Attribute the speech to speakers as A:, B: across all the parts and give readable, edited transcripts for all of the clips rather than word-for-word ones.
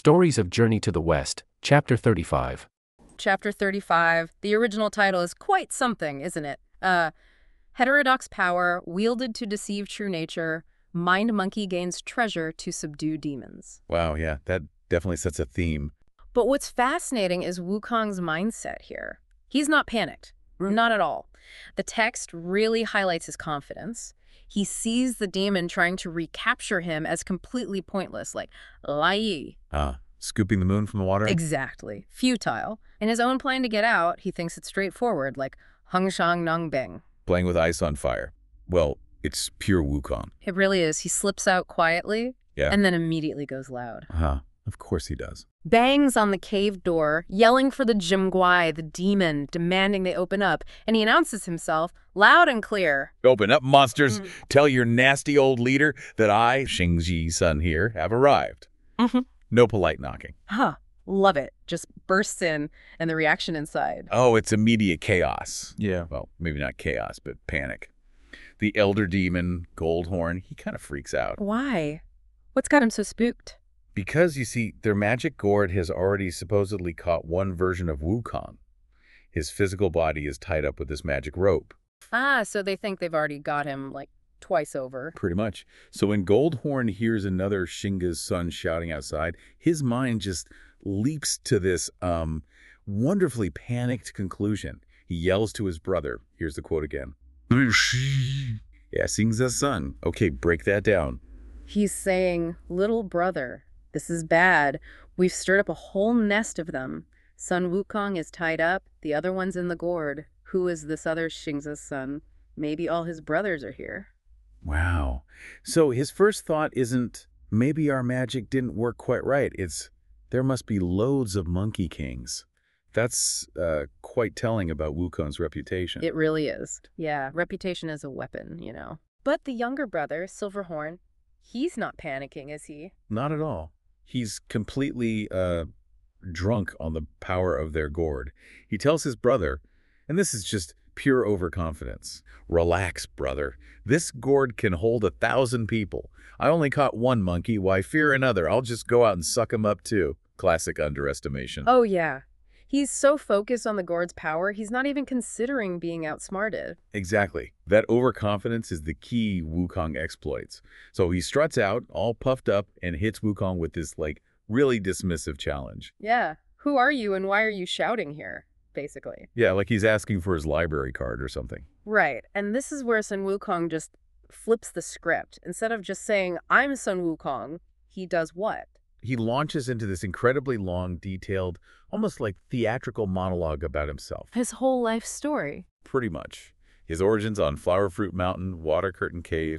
A: Stories of Journey to the West, Chapter 35.
B: Chapter 35. The original title is quite something, isn't it? Heterodox power, wielded to deceive true nature, mind monkey gains treasure to subdue demons.
C: Wow, yeah, that definitely sets a theme.
B: But what's fascinating is Wukong's mindset here. He's not panicked. Not at all. The text really highlights his confidence. He sees the demon trying to recapture him as completely pointless, like, Lai.
C: Scooping the moon from the water?
B: Exactly. Futile. In his own plan to get out, he thinks it's straightforward, like Hengshang Nangbing.
C: Playing with ice on fire. Well, it's pure Wukong.
B: It really is. He slips out quietly, and then immediately goes loud.
C: Of course he does.
B: Bangs on the cave door, yelling for the Jimguai, the demon, demanding they open up, and he announces himself loud and clear.
C: Open up, monsters! Tell your nasty old leader that I, Xingji Sun here, have arrived. No polite knocking.
B: Love it. Just bursts in, and the reaction inside.
C: Oh, it's immediate chaos.
A: Yeah.
C: Well, maybe not chaos, but panic. The elder demon, Goldhorn, he kind of freaks out.
B: Why? What's got him so spooked?
C: Because, you see, their magic gourd has already supposedly caught one version of Wukong. His physical body is tied up with this magic rope.
B: So they think they've already got him, like, twice over.
C: Pretty much. So when Goldhorn hears another Xing's son shouting outside, his mind just leaps to this wonderfully panicked conclusion. He yells to his brother. Here's the quote again. Yeah, Xing's son. Okay, break that down.
B: He's saying, little brother, this is bad. We've stirred up a whole nest of them. Son Wukong is tied up. The other one's in the gourd. Who is this other Xing's son? Maybe all his brothers are here.
C: Wow. So his first thought isn't, maybe our magic didn't work quite right. It's, there must be loads of Monkey Kings. That's quite telling about Wukong's reputation.
B: It really is. Yeah, reputation is a weapon, you know. But the younger brother, Silverhorn, he's not panicking, is he?
C: Not at all. He's completely drunk on the power of their gourd. He tells his brother, and this is just pure overconfidence, relax, brother. This gourd can hold 1,000 people. I only caught one monkey. Why fear another? I'll just go out and suck him up too. Classic underestimation.
B: Oh, yeah. He's so focused on the gourd's power, he's not even considering being outsmarted.
C: Exactly. That overconfidence is the key Wukong exploits. So he struts out, all puffed up, and hits Wukong with this, like, really dismissive challenge.
B: Yeah. Who are you and why are you shouting here, basically?
C: Yeah, like he's asking for his library card or something.
B: Right. And this is where Sun Wukong just flips the script. Instead of just saying, I'm Sun Wukong, he does what?
C: He launches into this incredibly long, detailed, almost like theatrical monologue about himself.
B: His whole life story.
C: Pretty much. His origins on Flower Fruit Mountain, Water Curtain Cave,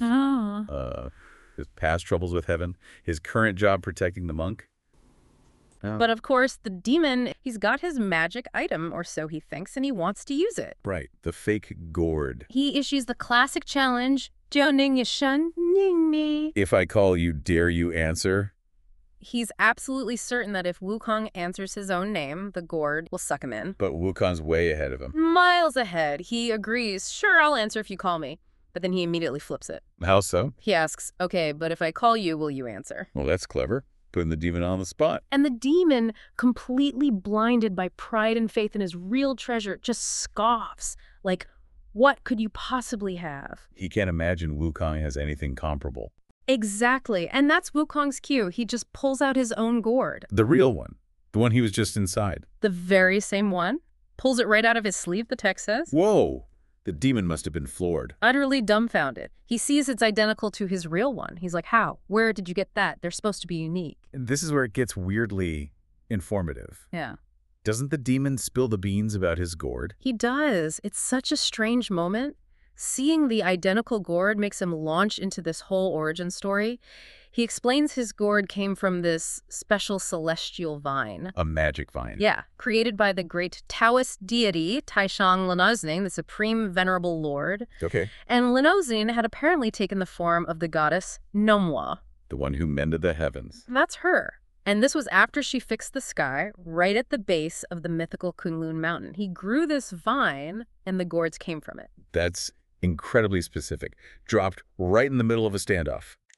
C: his past troubles with heaven, his current job protecting the monk.
B: But of course, the demon, he's got his magic item, or so he thinks, and he wants to use it.
C: Right, the fake gourd.
B: He issues the classic challenge, Jiao Ning Yishen Ning Mi.
C: If I call you, dare you answer?
B: He's absolutely certain that if Wukong answers his own name, the gourd will suck him in.
C: But Wukong's way ahead of him.
B: Miles ahead. He agrees, sure, I'll answer if you call me. But then he immediately flips it.
C: How so?
B: He asks, okay, but if I call you, will you answer?
C: Well, that's clever. Putting the demon on the spot.
B: And the demon, completely blinded by pride and faith in his real treasure, just scoffs. Like, what could you possibly have?
C: He can't imagine Wukong has anything comparable.
B: Exactly. And that's Wukong's cue. He just pulls out his own gourd.
C: The real one. The one he was just inside.
B: The very same one. Pulls it right out of his sleeve, the text says.
C: Whoa! The demon must have been floored.
B: Utterly dumbfounded. He sees it's identical to his real one. He's like, how? Where did you get that? They're supposed to be unique.
C: And this is where it gets weirdly informative.
B: Yeah.
C: Doesn't the demon spill the beans about his gourd?
B: He does. It's such a strange moment. Seeing the identical gourd makes him launch into this whole origin story. He explains his gourd came from this special celestial vine.
C: A magic vine.
B: Yeah, created by the great Taoist deity Taishang Lanozning, the supreme venerable lord.
C: Okay.
B: And Lanozning had apparently taken the form of the goddess Nomwa.
C: The one who mended the heavens.
B: That's her. And this was after she fixed the sky, right at the base of the mythical Kunlun mountain. He grew this vine, and the gourds came from it.
C: That's incredibly specific. Dropped right in the middle of a standoff.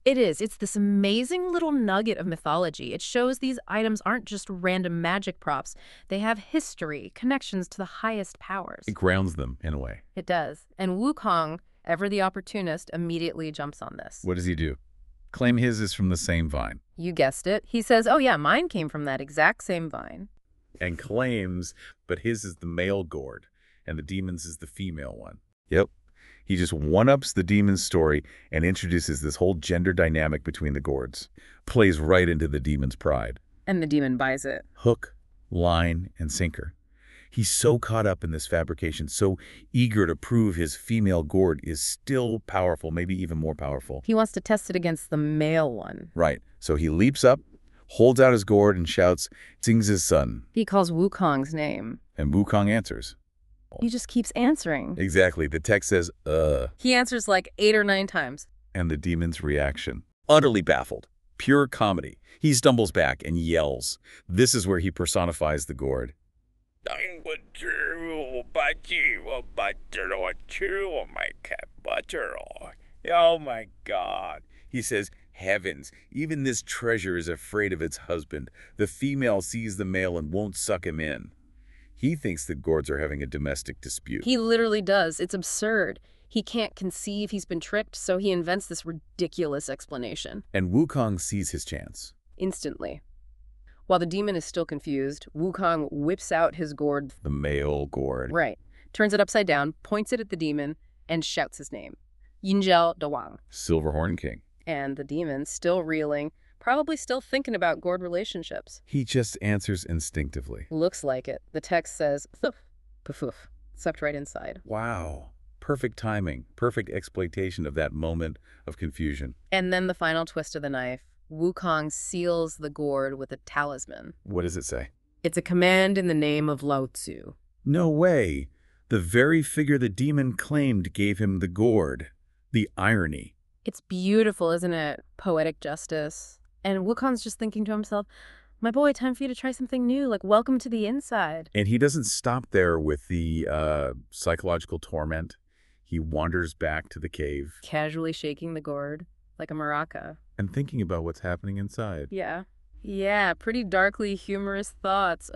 B: It is. It's this amazing little nugget of mythology. It shows these items aren't just random magic props. They have history, connections to the highest powers.
C: It grounds them, in a way.
B: It does. And Wukong, ever the opportunist, immediately jumps on this.
C: What does he do? Claim his is from the same vine.
B: You guessed it. He says, oh yeah, mine came from that exact same vine.
C: And claims, but his is the male gourd, and the demon's is the female one. Yep. He just one-ups the demon's story and introduces this whole gender dynamic between the gourds. Plays right into the demon's pride.
B: And the demon buys it.
C: Hook, line, and sinker. He's so caught up in this fabrication, so eager to prove his female gourd is still powerful, maybe even more powerful.
B: He wants to test it against the male one.
C: Right. So he leaps up, holds out his gourd, and shouts, "Tsing's son."
B: He calls Wukong's name.
C: And Wukong answers.
B: He just keeps answering.
C: Exactly. The text says,
B: He answers like 8 or 9 times.
C: And the demon's reaction. Utterly baffled. Pure comedy. He stumbles back and yells. This is where he personifies the gourd. Oh my God. He says, heavens, even this treasure is afraid of its husband. The female sees the male and won't suck him in. He thinks the gourds are having a domestic dispute.
B: He literally does. It's absurd. He can't conceive he's been tricked, so he invents this ridiculous explanation.
C: And Wukong sees his chance.
B: Instantly. While the demon is still confused, Wukong whips out his gourd.
C: The male gourd.
B: Right. Turns it upside down, points it at the demon, and shouts his name. Yinjiao Dawang.
C: Silverhorn King.
B: And the demon, still reeling, probably still thinking about gourd relationships.
C: He just answers instinctively.
B: Looks like it. The text says, poof, sucked right inside.
C: Wow. Perfect timing. Perfect exploitation of that moment of confusion.
B: And then the final twist of the knife. Wukong seals the gourd with a talisman.
C: What does it say?
B: It's a command in the name of Lao Tzu.
C: No way. The very figure the demon claimed gave him the gourd. The irony.
B: It's beautiful, isn't it? Poetic justice. And Wukong's just thinking to himself, my boy, time for you to try something new, like welcome to the inside.
C: And he doesn't stop there with the psychological torment. He wanders back to the cave.
B: Casually shaking the gourd, like a maraca.
C: And thinking about what's happening inside.
B: Yeah. Yeah, pretty darkly humorous thoughts.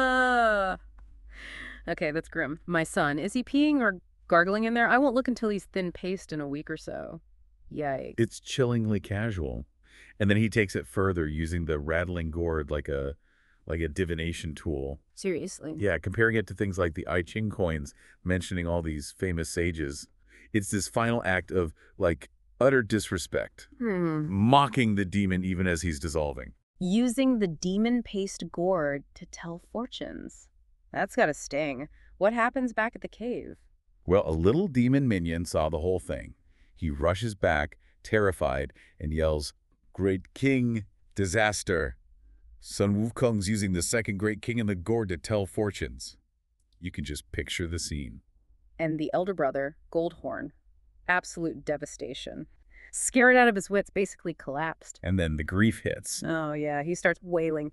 B: Okay, that's grim. My son, is he peeing or gargling in there? I won't look until he's thin paste in a week or so. Yikes.
C: It's chillingly casual. And then he takes it further using the rattling gourd like a divination tool.
B: Seriously?
C: Yeah, comparing it to things like the I Ching coins, mentioning all these famous sages. It's this final act of, like, utter disrespect. Mocking the demon even as he's dissolving.
B: Using the demon paste gourd to tell fortunes. That's gotta sting. What happens back at the cave?
C: Well, a little demon minion saw the whole thing. He rushes back, terrified, and yells, "Great king, disaster. Sun Wukong's using the second great king in the gourd to tell fortunes." You can just picture the scene.
B: And the elder brother, Goldhorn. Absolute devastation. Scared out of his wits, basically collapsed.
C: And then the grief hits.
B: Oh, yeah, he starts wailing.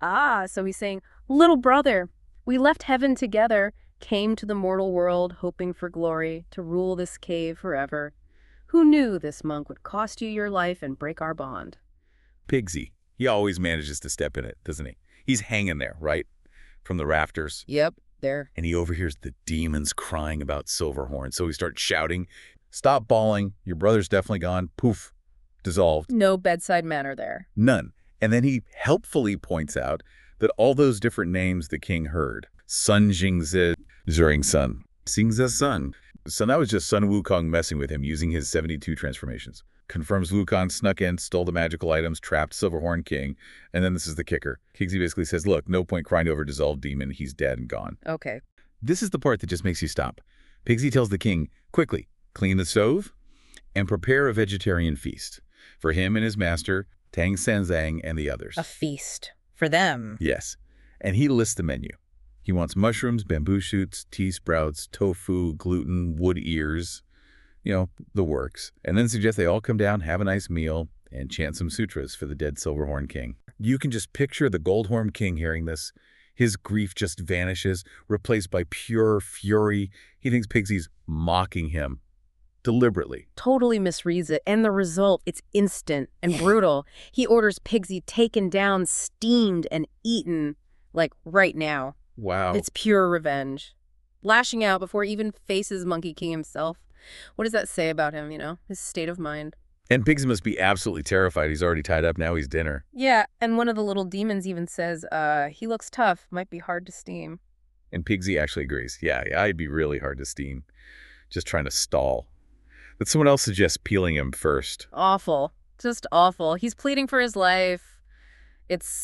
B: So he's saying, little brother, we left heaven together, came to the mortal world, hoping for glory, to rule this cave forever. Who knew this monk would cost you your life and break our bond?
C: Pigsy. He always manages to step in it, doesn't he? He's hanging there, right? From the rafters.
B: Yep, there.
C: And he overhears the demons crying about Silverhorn. So he starts shouting, "Stop bawling. Your brother's definitely gone." Poof. Dissolved.
B: No bedside manner there.
C: None. And then he helpfully points out that all those different names the king heard. Sun Jingzi, Zuring Sun, Xingzi Sun. So that was just Sun Wukong messing with him using his 72 transformations. Confirms Wukong snuck in, stole the magical items, trapped Silverhorn King, and then this is the kicker. Kingsley basically says, look, no point crying over dissolved demon, he's dead and gone.
B: Okay.
C: This is the part that just makes you stop. Pigsy tells the king, quickly, clean the stove and prepare a vegetarian feast for him and his master, Tang Sanzang, and the others.
B: A feast. For them.
C: Yes. And he lists the menu. He wants mushrooms, bamboo shoots, tea sprouts, tofu, gluten, wood ears, you know, the works. And then suggests they all come down, have a nice meal, and chant some sutras for the dead Silverhorn King. You can just picture the Goldhorn King hearing this. His grief just vanishes, replaced by pure fury. He thinks Pigsy's mocking him. deliberately.
B: Totally misreads it, and the result, it's instant and brutal. He orders Pigsy taken down, steamed, and eaten, like, right now.
C: Wow.
B: It's pure revenge. Lashing out before he even faces Monkey King himself. What does that say about him, his state of mind?
C: And Pigsy must be absolutely terrified. He's already tied up. Now he's dinner.
B: Yeah, and one of the little demons even says, he looks tough, might be hard to steam.
C: And Pigsy actually agrees. Yeah, I'd be really hard to steam. Just trying to stall. But someone else suggests peeling him first.
B: Awful. Just awful. He's pleading for his life. It's,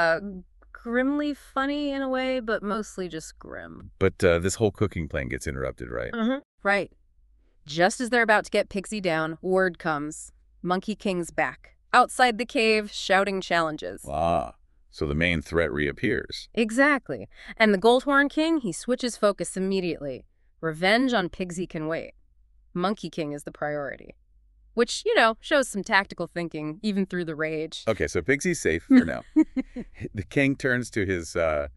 B: grimly funny in a way, but mostly just grim.
C: But this whole cooking plan gets interrupted, right?
B: Right. Just as they're about to get Pigsy down, word comes. Monkey King's back. Outside the cave, shouting challenges.
C: Ah, so the main threat reappears.
B: Exactly. And the Goldhorn King, he switches focus immediately. Revenge on Pigsy can wait. Monkey King is the priority. Which, shows some tactical thinking, even through the rage.
C: Okay, so Pigsy's safe for now. The king turns to his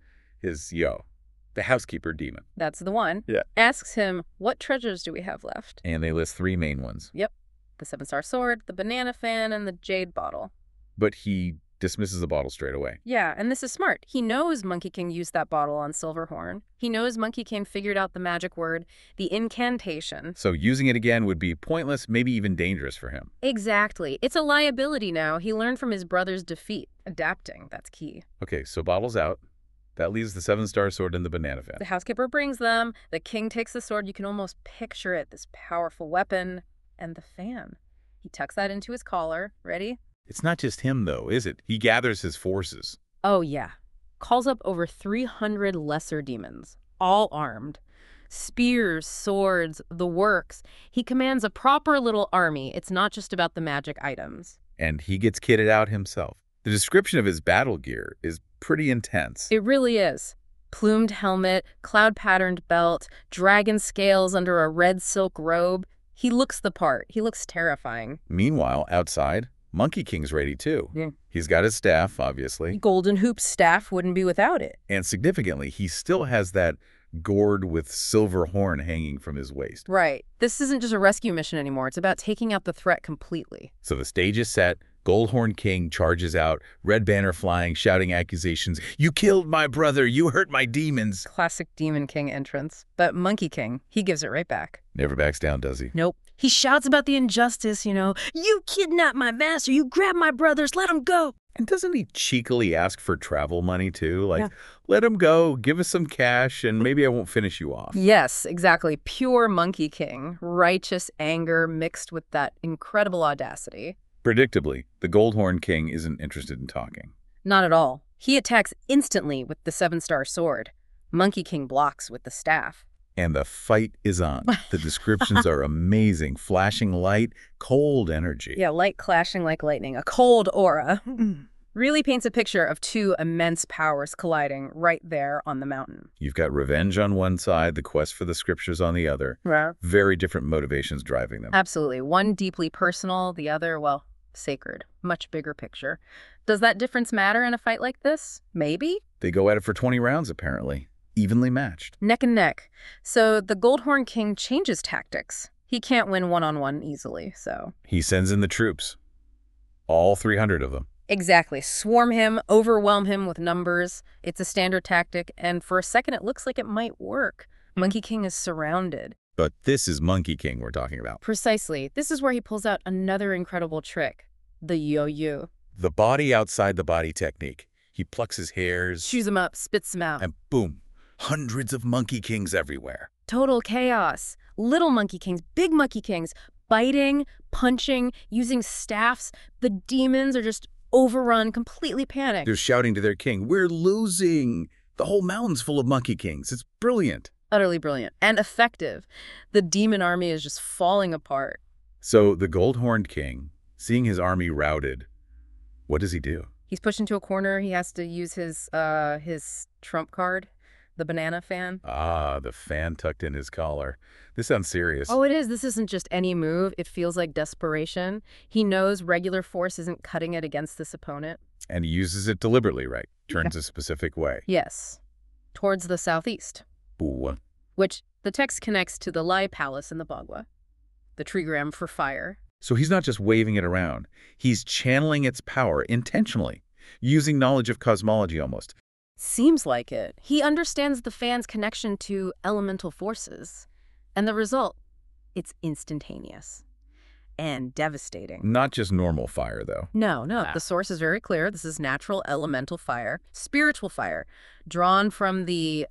C: the housekeeper demon.
B: That's the one.
C: Yeah.
B: Asks him, what treasures do we have left?
C: And they list 3 main ones.
B: Yep. The 7-star sword, the banana fan, and the jade bottle.
C: But he dismisses the bottle straight away.
B: Yeah, and this is smart. He knows Monkey King used that bottle on Silverhorn. He knows Monkey King figured out the magic word, the incantation.
C: So using it again would be pointless, maybe even dangerous for him.
B: Exactly. It's a liability now. He learned from his brother's defeat. Adapting, that's key.
C: Okay, so bottle's out. That leaves the 7-star sword and the banana fan.
B: The housekeeper brings them. The king takes the sword. You can almost picture it, this powerful weapon. And the fan. He tucks that into his collar. Ready?
C: It's not just him, though, is it? He gathers his forces.
B: Oh, yeah. Calls up over 300 lesser demons, all armed. Spears, swords, the works. He commands a proper little army. It's not just about the magic items.
C: And he gets kitted out himself. The description of his battle gear is pretty intense.
B: It really is. Plumed helmet, cloud-patterned belt, dragon scales under a red silk robe. He looks the part. He looks terrifying.
C: Meanwhile, outside, Monkey King's ready too.
B: Yeah.
C: He's got his staff, obviously.
B: Golden Hoop's staff wouldn't be without it.
C: And significantly, he still has that gourd with silver horn hanging from his waist.
B: Right. This isn't just a rescue mission anymore. It's about taking out the threat completely.
C: So the stage is set. Goldhorn King charges out, red banner flying, shouting accusations. You killed my brother. You hurt my demons.
B: Classic Demon King entrance. But Monkey King, he gives it right back.
C: Never backs down, does he?
B: Nope. He shouts about the injustice, You kidnapped my master. You grabbed my brothers. Let him go.
C: And doesn't he cheekily ask for travel money, too? Like, let him go, give us some cash, and maybe I won't finish you off.
B: Yes, exactly. Pure Monkey King. Righteous anger mixed with that incredible audacity.
C: Predictably, the Goldhorn King isn't interested in talking.
B: Not at all. He attacks instantly with the 7-star sword. Monkey King blocks with the staff.
C: And the fight is on. The descriptions are amazing. Flashing light, cold energy.
B: Yeah, light clashing like lightning. A cold aura. Really paints a picture of 2 immense powers colliding right there on the mountain.
C: You've got revenge on one side, the quest for the scriptures on the other.
B: Yeah.
C: Very different motivations driving them.
B: Absolutely. One deeply personal, the other, well, sacred. Much bigger picture. Does that difference matter in a fight like this? Maybe?
C: They go at it for 20 rounds, apparently. Evenly matched.
B: Neck and neck. So the Goldhorn King changes tactics. He can't win one-on-one easily, so...
C: He sends in the troops. All 300 of them.
B: Exactly. Swarm him, overwhelm him with numbers. It's a standard tactic, and for a second it looks like it might work. Monkey King is surrounded.
C: But this is Monkey King we're talking about.
B: Precisely. This is where he pulls out another incredible trick. The yo-yo.
C: The body outside the body technique. He plucks his hairs.
B: Chews him up, spits him out.
C: And boom. Hundreds of Monkey Kings everywhere.
B: Total chaos. Little Monkey Kings, big Monkey Kings, biting, punching, using staffs. The demons are just overrun, completely panicked.
C: They're shouting to their king, we're losing. The whole mountain's full of Monkey Kings. It's brilliant.
B: Utterly brilliant. And effective. The demon army is just falling apart.
C: So the Gold-Horned King, seeing his army routed, what does he do?
B: He's pushed into a corner. He has to use his trump card. The banana fan.
C: Ah, the fan tucked in his collar. This sounds serious.
B: Oh, it is. This isn't just any move. It feels like desperation. He knows regular force isn't cutting it against this opponent.
C: And he uses it deliberately, right? Turns a specific way.
B: Yes. Towards the southeast.
C: Ooh.
B: Which the text connects to the Lai Palace in the Bagua. the trigram for fire.
C: So he's not just waving it around. He's channeling its power intentionally, using knowledge of cosmology almost.
B: Seems like it. He understands the fan's connection to elemental forces. And the result, it's instantaneous and devastating.
C: Not just normal fire, though.
B: No, the source is very clear. This is natural elemental fire, spiritual fire, drawn from the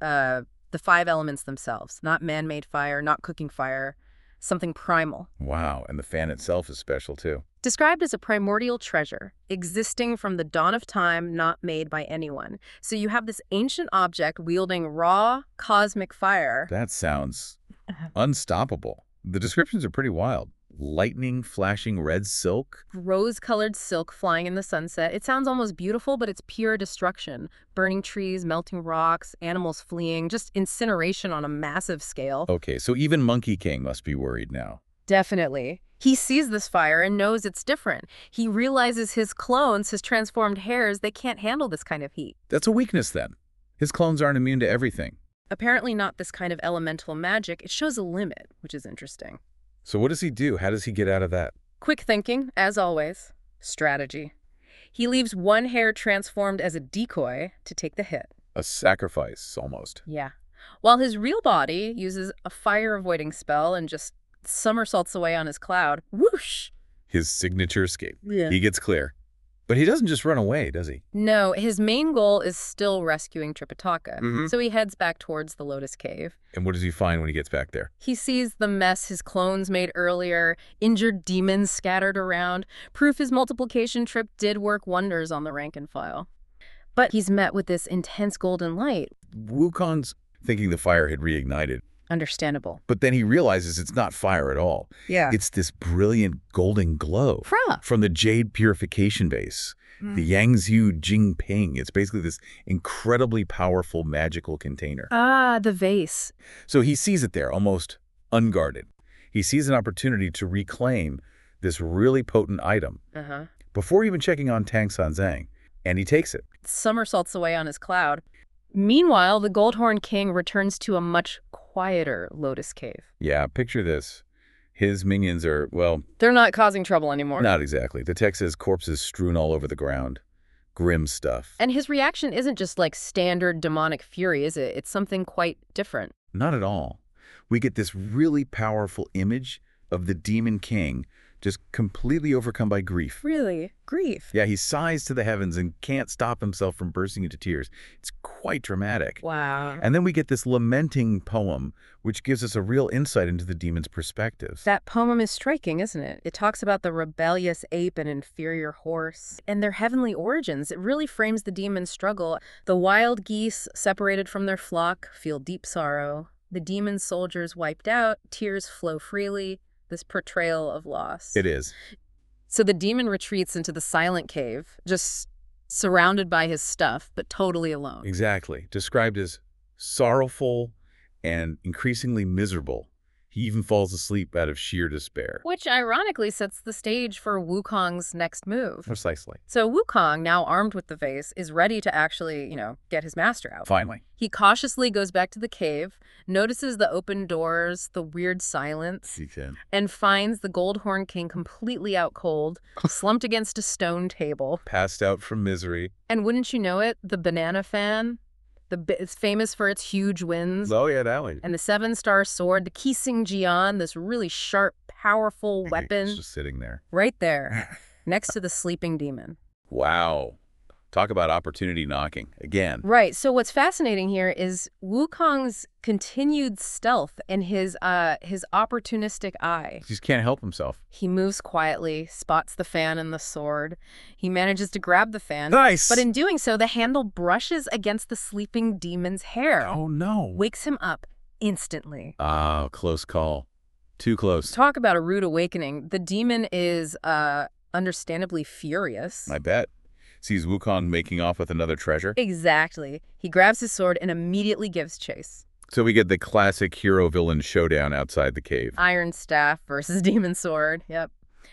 B: 5 elements themselves. Not man-made fire, not cooking fire, something primal.
C: Wow, and the fan itself is special, too.
B: Described as a primordial treasure, existing from the dawn of time, not made by anyone. So you have this ancient object wielding raw cosmic fire.
C: That sounds unstoppable. The descriptions are pretty wild. Lightning flashing red silk.
B: Rose-colored silk flying in the sunset. It sounds almost beautiful, but it's pure destruction. Burning trees, melting rocks, animals fleeing, just incineration on a massive scale.
C: Okay, so even Monkey King must be worried now.
B: Definitely. He sees this fire and knows it's different. He realizes his clones, his transformed hairs, they can't handle this kind of heat.
C: That's a weakness, then. His clones aren't immune to everything.
B: Apparently not this kind of elemental magic. It shows a limit, which is interesting.
C: So what does he do? How does he get out of that?
B: Quick thinking, as always. Strategy. He leaves one hair transformed as a decoy to take the hit.
C: A sacrifice, almost.
B: Yeah. While his real body uses a fire-avoiding spell and just somersaults away on his cloud. Whoosh!
C: His signature escape.
B: Yeah.
C: He gets clear. But he doesn't just run away, does he?
B: No, his main goal is still rescuing Tripitaka. So he heads back towards the Lotus Cave.
C: And what does he find when he gets back there?
B: He sees the mess his clones made earlier, injured demons scattered around, proof his multiplication trip did work wonders on the rank and file. But he's met with this intense golden light.
C: Wukong's thinking the fire had reignited.
B: Understandable.
C: But then he realizes it's not fire at all.
B: Yeah.
C: It's this brilliant golden glow from the jade purification base, the Yangzhou Jingping. It's basically this incredibly powerful magical container.
B: Ah, the vase.
C: So he sees it there, almost unguarded. He sees an opportunity to reclaim this really potent item before even checking on Tang Sanzang, and he takes it.
B: Somersaults away on his cloud. Meanwhile, the Goldhorn King returns to a much quieter Lotus Cave.
C: Yeah, picture this. His minions are, well...
B: They're not causing trouble anymore.
C: Not exactly. The text says corpses strewn all over the ground. Grim stuff.
B: And his reaction isn't just like standard demonic fury, is it? It's something quite different.
C: Not at all. We get this really powerful image of the Demon King just completely overcome by grief.
B: Really? Grief?
C: Yeah, he sighs to the heavens and can't stop himself from bursting into tears. It's quite dramatic.
B: Wow.
C: And then we get this lamenting poem, which gives us a real insight into the demon's perspectives.
B: That poem is striking, isn't it? It talks about the rebellious ape and inferior horse and their heavenly origins. It really frames the demon's struggle. The wild geese, separated from their flock, feel deep sorrow. The demon soldiers wiped out, tears flow freely. This portrayal of loss.
C: It is.
B: So the demon retreats into the silent cave, just surrounded by his stuff, but totally alone.
C: Exactly. Described as sorrowful and increasingly miserable. He even falls asleep out of sheer despair.
B: Which ironically sets the stage for Wukong's next move.
C: Precisely.
B: So Wukong, now armed with the vase, is ready to actually, get his master out.
C: Finally.
B: He cautiously goes back to the cave, notices the open doors, the weird silence, and finds the Goldhorn King completely out cold, slumped against a stone table.
C: Passed out from misery.
B: And wouldn't you know it, the banana fan, it's famous for its huge wings.
C: Oh, yeah, that one.
B: And the 7-star sword, the Qixing Jian, this really sharp, powerful weapon.
C: It's just sitting there.
B: Right there, next to the sleeping demon.
C: Wow. Talk about opportunity knocking again.
B: Right. So what's fascinating here is Wukong's continued stealth and his opportunistic eye.
C: He just can't help himself.
B: He moves quietly, spots the fan and the sword. He manages to grab the fan.
C: Nice!
B: But in doing so, the handle brushes against the sleeping demon's hair.
C: Oh, no.
B: Wakes him up instantly.
C: Ah, close call. Too close.
B: Talk about a rude awakening. The demon is understandably furious.
C: I bet. Sees Wukong making off with another treasure.
B: Exactly. He grabs his sword and immediately gives chase.
C: So we get the classic hero-villain showdown outside the cave.
B: Iron staff versus demon sword. Yep.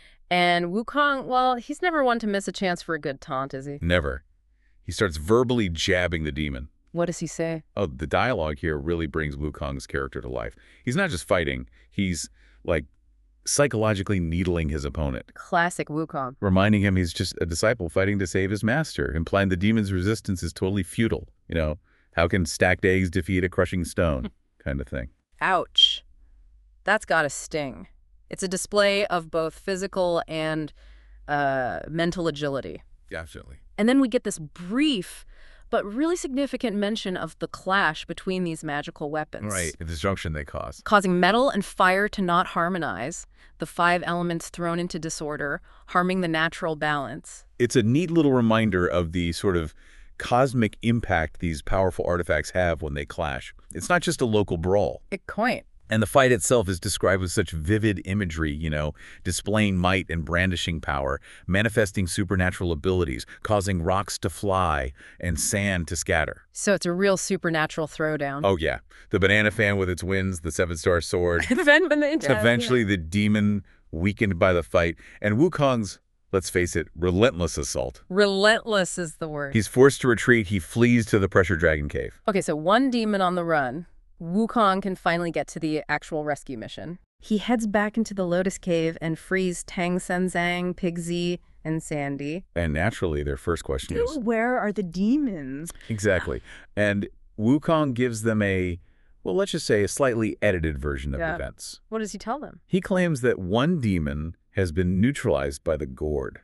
B: And Wukong, well, he's never one to miss a chance for a good taunt, is he?
C: Never. He starts verbally jabbing the demon.
B: What does he say?
C: Oh, the dialogue here really brings Wukong's character to life. He's not just fighting. He's, like, psychologically needling his opponent,
B: Classic Wukong.
C: reminding him he's just a disciple fighting to save his master, implying the demon's resistance is totally futile. How can stacked eggs defeat a crushing stone kind of thing.
B: Ouch. That's gotta sting. It's a display of both physical and mental agility.
C: Definitely.
B: And then we get this brief but really significant mention of the clash between these magical weapons.
C: Right, the destruction they cause.
B: Causing metal and fire to not harmonize, the 5 elements thrown into disorder, harming the natural balance.
C: It's a neat little reminder of the sort of cosmic impact these powerful artifacts have when they clash. It's not just a local brawl.
B: It quaint.
C: And the fight itself is described with such vivid imagery, displaying might and brandishing power, manifesting supernatural abilities, causing rocks to fly and sand to scatter.
B: So it's a real supernatural throwdown.
C: Oh, yeah. The banana fan with its wings, the 7-star sword.
B: Eventually,
C: Eventually, the demon weakened by the fight. And Wukong's, let's face it, relentless assault.
B: Relentless is the word.
C: He's forced to retreat. He flees to the Pressure Dragon Cave.
B: Okay, so one demon on the run. Wukong can finally get to the actual rescue mission. He heads back into the Lotus Cave and frees Tang Senzang, Pigsy, and Sandy.
C: And naturally, their first question is...
B: Where are the demons?
C: Exactly. And Wukong gives them let's just say a slightly edited version of events.
B: What does he tell them?
C: He claims that one demon has been neutralized by the gourd.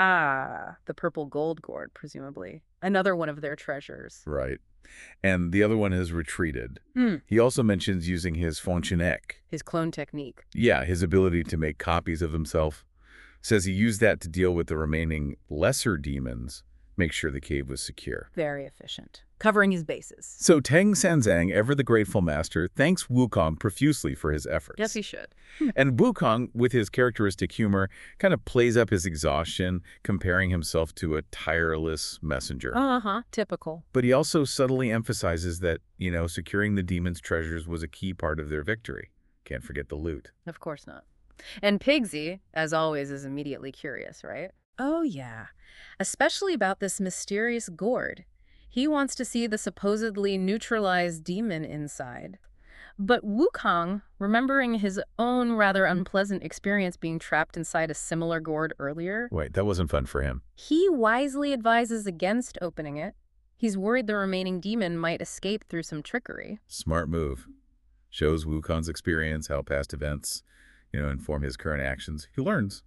B: Ah, the purple gold gourd, presumably. Another one of their treasures.
C: Right. And the other one has retreated. He also mentions using his Fonchenek.
B: His clone technique.
C: Yeah, his ability to make copies of himself. Says he used that to deal with the remaining lesser demons, make sure the cave was secure.
B: Very efficient. Covering his bases.
C: So Tang Senzang, ever the grateful master, thanks Wukong profusely for his efforts.
B: Yes, he should.
C: And Wukong, with his characteristic humor, kind of plays up his exhaustion, comparing himself to a tireless messenger.
B: Typical.
C: But he also subtly emphasizes that, securing the demon's treasures was a key part of their victory. Can't forget the loot.
B: Of course not. And Pigsy, as always, is immediately curious, right? Oh, yeah. Especially about this mysterious gourd. He wants to see the supposedly neutralized demon inside. But Wukong, remembering his own rather unpleasant experience being trapped inside a similar gourd earlier...
C: Wait, that wasn't fun for him.
B: He wisely advises against opening it. He's worried the remaining demon might escape through some trickery.
C: Smart move. Shows Wukong's experience, how past events, inform his current actions. He learns.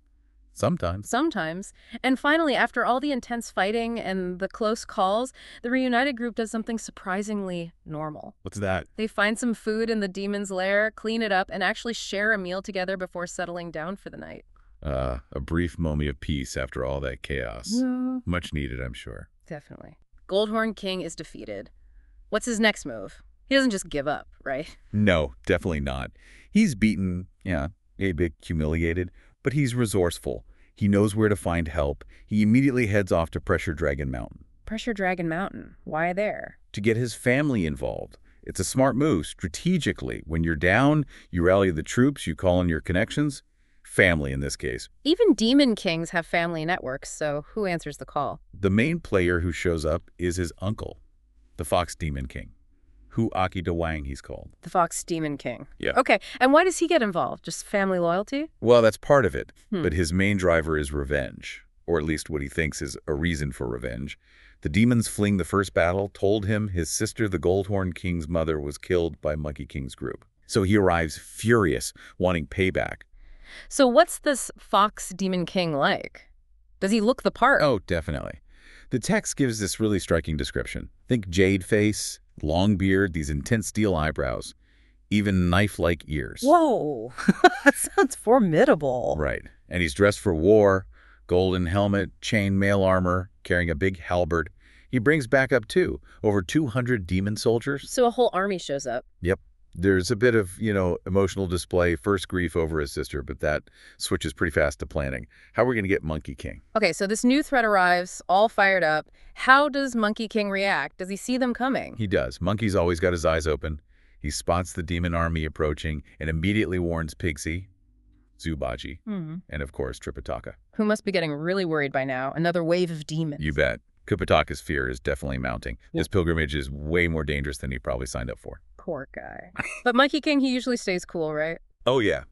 C: Sometimes. And finally, after all the intense fighting and the close calls, the reunited group does something surprisingly normal. What's that?
B: They find some food in the demon's lair, clean it up, and actually share a meal together before settling down for the night.
C: A brief moment of peace after all that chaos.
B: Yeah.
C: Much needed, I'm sure.
B: Definitely. Goldhorn King is defeated. What's his next move? He doesn't just give up, right?
C: No, definitely not. He's beaten, a bit humiliated, but he's resourceful. He knows where to find help. He immediately heads off to Pressure Dragon Mountain.
B: Pressure Dragon Mountain? Why there?
C: To get his family involved. It's a smart move, strategically. When you're down, you rally the troops, you call in your connections. Family, in this case.
B: Even demon kings have family networks, so who answers the call?
C: The main player who shows up is his uncle, the Fox Demon King. Hu Aki Dawang, he's called.
B: The Fox Demon King.
C: Yeah.
B: Okay, and why does he get involved? Just family loyalty?
C: Well, that's part of it, but his main driver is revenge, or at least what he thinks is a reason for revenge. The demons fleeing the first battle told him his sister, the Goldhorn King's mother, was killed by Monkey King's group. So he arrives furious, wanting payback.
B: So what's this Fox Demon King like? Does he look the part?
C: Oh, definitely. The text gives this really striking description. Think jade face, long beard, these intense steel eyebrows, even knife-like ears.
B: Whoa, that sounds formidable.
C: Right. And he's dressed for war, golden helmet, chain mail armor, carrying a big halberd. He brings backup too, over 200 demon soldiers.
B: So a whole army shows up.
C: Yep. There's a bit of, emotional display, first grief over his sister, but that switches pretty fast to planning. How are we going to get Monkey King?
B: Okay, so this new threat arrives, all fired up. How does Monkey King react? Does he see them coming?
C: He does. Monkey's always got his eyes open. He spots the demon army approaching and immediately warns Pigsy, Zubaji, and of course Tripitaka.
B: Who must be getting really worried by now. Another wave of demons.
C: You bet. Tripitaka's fear is definitely mounting. This pilgrimage is way more dangerous than he probably signed up for.
B: Poor guy. But Monkey King, he usually stays cool, right?
C: Oh, yeah.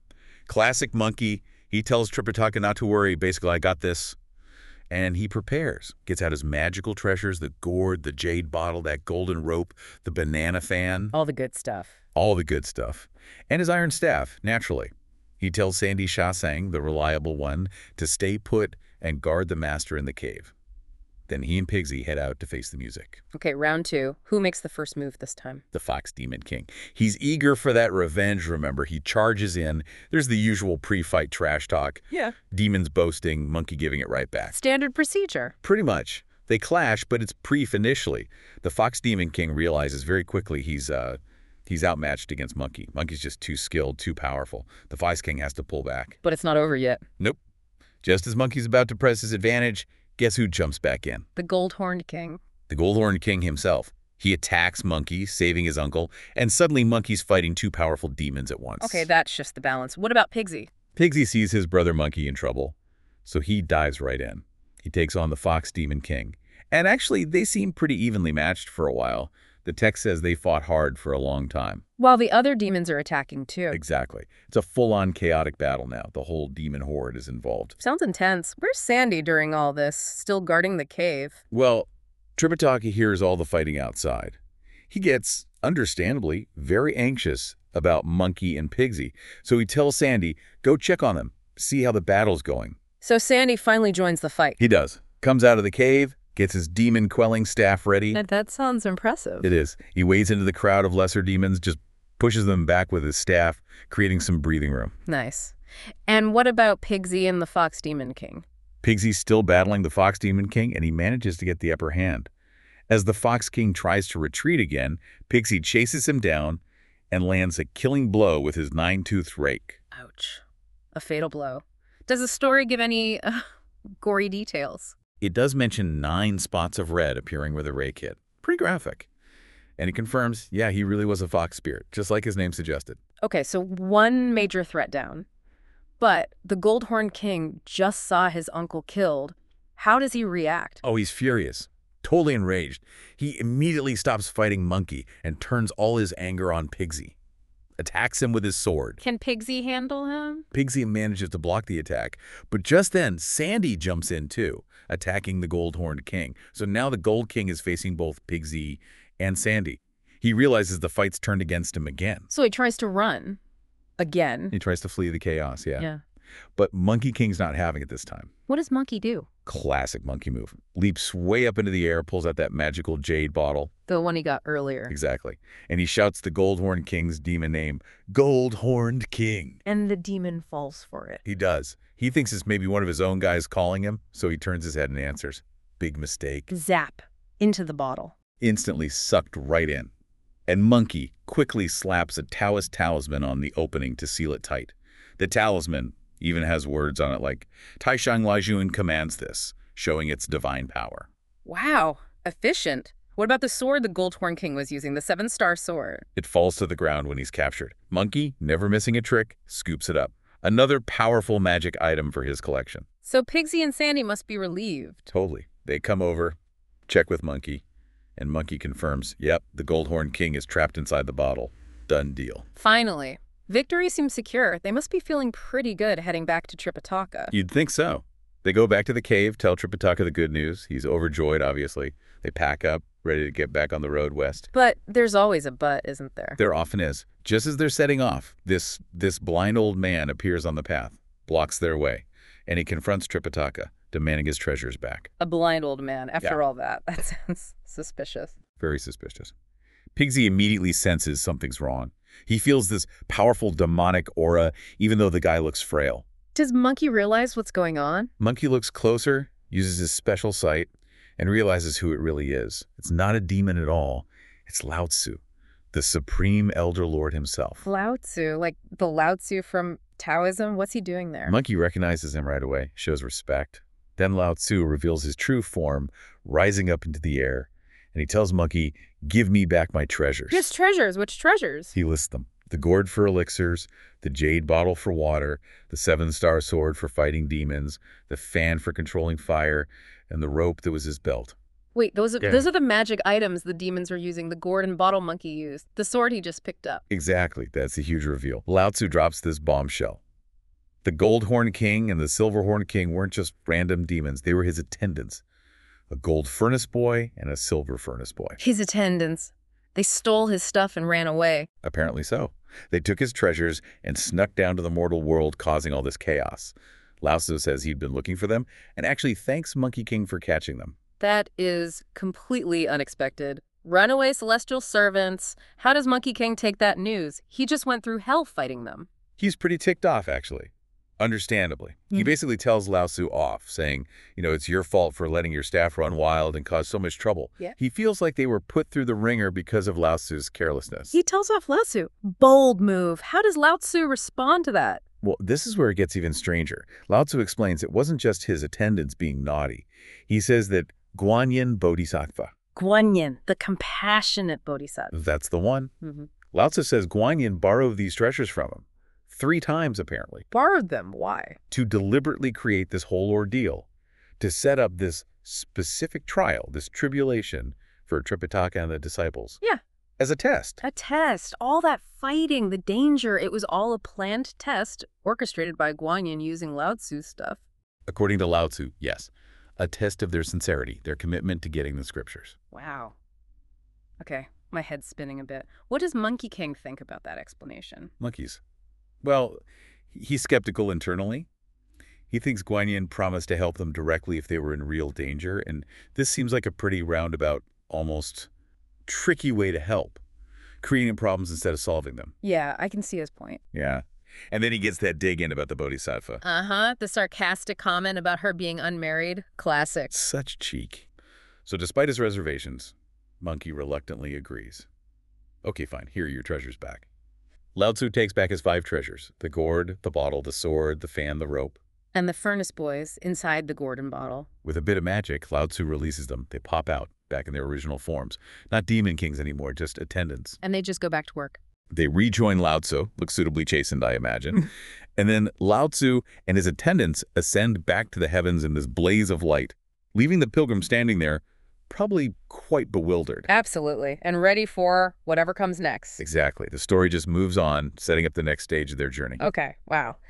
C: Classic monkey. He tells Tripitaka not to worry. Basically, I got this. And he prepares, gets out his magical treasures, the gourd, the jade bottle, that golden rope, the banana fan.
B: All the good stuff.
C: All the good stuff. And his iron staff, naturally. He tells Sandy Shasang, the reliable one, to stay put and guard the master in the cave. Then he and Pigsy head out to face the music.
B: Okay, round 2. Who makes the first move this time?
C: The Fox Demon King. He's eager for that revenge, remember. He charges in. There's the usual pre-fight trash talk.
B: Yeah.
C: Demons boasting, monkey giving it right back.
B: Standard procedure.
C: Pretty much. They clash, but it's brief initially. The Fox Demon King realizes very quickly he's outmatched against Monkey. Monkey's just too skilled, too powerful. The Fox King has to pull back.
B: But it's not over yet.
C: Nope. Just as Monkey's about to press his advantage, guess who jumps back in?
B: The Gold-Horned King.
C: The Gold-Horned King himself. He attacks Monkey, saving his uncle, and suddenly Monkey's fighting two powerful demons at once.
B: Okay, that shifts the balance. What about Pigsy?
C: Pigsy sees his brother Monkey in trouble, so he dives right in. He takes on the Fox Demon King. And actually, they seem pretty evenly matched for a while. The text says they fought hard for a long time.
B: While the other demons are attacking too.
C: Exactly. It's a full-on chaotic battle now. The whole demon horde is involved.
B: Sounds intense. Where's Sandy during all this? Still guarding the cave?
C: Well, Tripitaka hears all the fighting outside. He gets, understandably, very anxious about Monkey and Pigsy. So he tells Sandy, go check on them, see how the battle's going.
B: So Sandy finally joins the fight.
C: He does. Comes out of the cave, gets his demon-quelling staff ready.
B: That sounds impressive.
C: It is. He wades into the crowd of lesser demons, just pushes them back with his staff, creating some breathing room.
B: Nice. And what about Pigsy and the Fox Demon King?
C: Pigsy's still battling the Fox Demon King, and he manages to get the upper hand. As the Fox King tries to retreat again, Pigsy chases him down and lands a killing blow with his 9-toothed rake.
B: Ouch. A fatal blow. Does the story give any gory details?
C: It does mention 9 spots of red appearing where the rake hit. Pretty graphic. And he confirms, yeah, he really was a fox spirit, just like his name suggested.
B: Okay, so one major threat down. But the Gold-Horned King just saw his uncle killed. How does he react?
C: Oh, he's furious. Totally enraged. He immediately stops fighting Monkey and turns all his anger on Pigsy. Attacks him with his sword.
B: Can Pigsy handle him?
C: Pigsy manages to block the attack, but just then, Sandy jumps in too, attacking the Gold-Horned King. So now the Gold King is facing both Pigsy and Sandy. He realizes the fight's turned against him again.
B: So he tries to run. Again.
C: He tries to flee the chaos, yeah.
B: Yeah.
C: But Monkey King's not having it this time.
B: What does Monkey do?
C: Classic monkey move. Leaps way up into the air, pulls out that magical jade bottle.
B: The one he got earlier.
C: Exactly. And he shouts the Gold-Horned King's demon name, Gold-Horned King.
B: And the demon falls for it.
C: He does. He thinks it's maybe one of his own guys calling him, so he turns his head and answers. Big mistake.
B: Zap. Into the bottle.
C: Instantly sucked right in. And Monkey quickly slaps a Taoist talisman on the opening to seal it tight. The talisman even has words on it like, Taishang Laijun commands this, showing its divine power.
B: Wow. Efficient. What about the sword the Gold-Horned King was using, the 7-star sword?
C: It falls to the ground when he's captured. Monkey, never missing a trick, scoops it up. Another powerful magic item for his collection.
B: So Pigsy and Sandy must be relieved.
C: Totally. They come over, check with Monkey, and Monkey confirms, yep, the Gold-Horned King is trapped inside the bottle. Done deal.
B: Finally. Victory seems secure. They must be feeling pretty good heading back to Tripitaka.
C: You'd think so. They go back to the cave, tell Tripitaka the good news. He's overjoyed, obviously. They pack up, ready to get back on the road west.
B: But there's always a but, isn't there?
C: There often is. Just as they're setting off, this blind old man appears on the path, blocks their way, and he confronts Tripitaka, demanding his treasures back.
B: A blind old man, after
C: Yeah.
B: all that. That sounds suspicious.
C: Very suspicious. Pigsy immediately senses something's wrong. He feels this powerful demonic aura, even though the guy looks frail.
B: Does Monkey realize what's going on?
C: Monkey looks closer, uses his special sight, and realizes who it really is. It's not a demon at all. It's Lao Tzu, the supreme elder lord himself.
B: Lao Tzu, like the Lao Tzu from Taoism? What's he doing there?
C: Monkey recognizes him right away, shows respect. Then Lao Tzu reveals his true form, rising up into the air, and he tells Monkey, give me back my treasures.
B: Yes, treasures. Which treasures?
C: He lists them. The gourd for elixirs, the jade bottle for water, the 7-star sword for fighting demons, the fan for controlling fire, and the rope that was his belt.
B: Wait, those are
C: Yeah.
B: the magic items the demons were using, the gourd and bottle Monkey used. The sword he just picked up.
C: Exactly. That's a huge reveal. Lao Tzu drops this bombshell. The Gold Horn King and the Silver Horn King weren't just random demons. They were his attendants. A gold furnace boy and a silver furnace boy.
B: His attendants. They stole his stuff and ran away.
C: Apparently so. They took his treasures and snuck down to the mortal world, causing all this chaos. Lao Tzu says he'd been looking for them and actually thanks Monkey King for catching them.
B: That is completely unexpected. Runaway celestial servants. How does Monkey King take that news? He just went through hell fighting them.
C: He's pretty ticked off, actually. Understandably. He basically tells Lao Tzu off, saying, it's your fault for letting your staff run wild and cause so much trouble.
B: Yeah.
C: He feels like they were put through the ringer because of Lao Tzu's carelessness.
B: He tells off Lao Tzu. Bold move. How does Lao Tzu respond to that?
C: Well, this is where it gets even stranger. Lao Tzu explains it wasn't just his attendants being naughty. He says that Guanyin Bodhisattva.
B: Guanyin, the compassionate bodhisattva.
C: That's the one.
B: Mm-hmm.
C: Lao Tzu says Guanyin borrowed these treasures from him. 3 times, apparently.
B: Borrowed them. Why?
C: To deliberately create this whole ordeal. To set up this specific trial, this tribulation for Tripitaka and the disciples.
B: Yeah.
C: As a test.
B: A test. All that fighting, the danger, it was all a planned test orchestrated by Guanyin using Lao Tzu's stuff.
C: According to Lao Tzu, yes. A test of their sincerity, their commitment to getting the scriptures.
B: Wow. Okay, my head's spinning a bit. What does Monkey King think about that explanation?
C: Monkeys. Well, he's skeptical internally. He thinks Guanyin promised to help them directly if they were in real danger, and this seems like a pretty roundabout, almost tricky way to help, creating problems instead of solving them.
B: Yeah, I can see his point.
C: Yeah. And then he gets that dig in about the Bodhisattva.
B: Uh-huh, the sarcastic comment about her being unmarried. Classic.
C: Such cheek. So despite his reservations, Monkey reluctantly agrees. Okay, fine, here are your treasures back. Lao Tzu takes back his 5 treasures: the gourd, the bottle, the sword, the fan, the rope.
B: And the furnace boys inside the Gordon bottle.
C: With a bit of magic, Lao Tzu releases them. They pop out, back in their original forms. Not demon kings anymore, just attendants.
B: And they just go back to work.
C: They rejoin Lao Tzu, look suitably chastened, I imagine. And then Lao Tzu and his attendants ascend back to the heavens in this blaze of light, leaving the pilgrim standing there, probably quite bewildered.
B: Absolutely. And ready for whatever comes next.
C: Exactly. The story just moves on, setting up the next stage of their journey.
B: Okay, wow.